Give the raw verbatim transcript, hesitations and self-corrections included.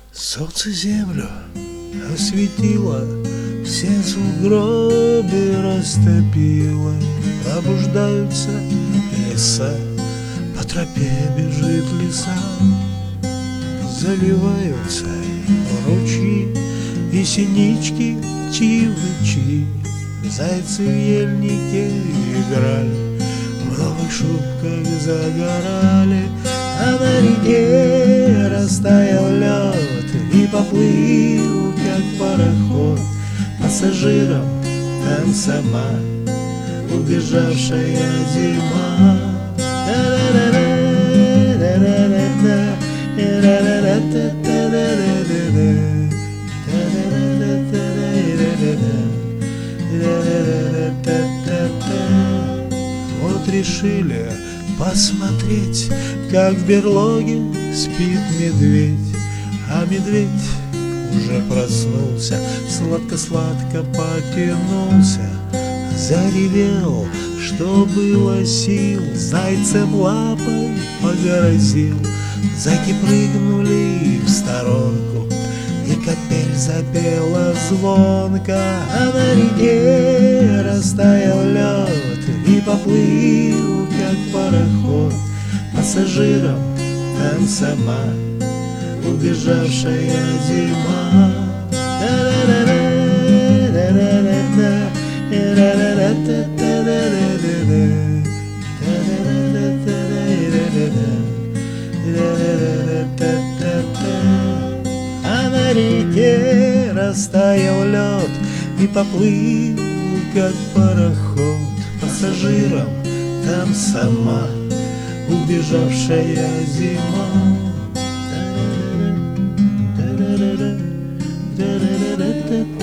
Солнце землю осветило, все сугробы растопило. Пробуждаются леса, по тропе бежит лиса. Заливаются ручьи и синички чивычи. Зайцы в ельнике играли, в новых шубках загорали. А на реке растаял лед и поплыл, как пароход. Пассажиром там сама убежавшая зима. Вот решили посмотреть, как в берлоге спит медведь. А медведь уже проснулся, сладко-сладко потянулся. Заревел, что было сил, зайцем лапой погрозил. Зайки прыгнули в сторонку, и капель запела звонко. А на реке растаял лед и поплыл, как пароход. Пассажиром там сама убежавшая зима. А на реке растаял лед и поплыл, как пароход. Пассажиром там сама убежавшая зима.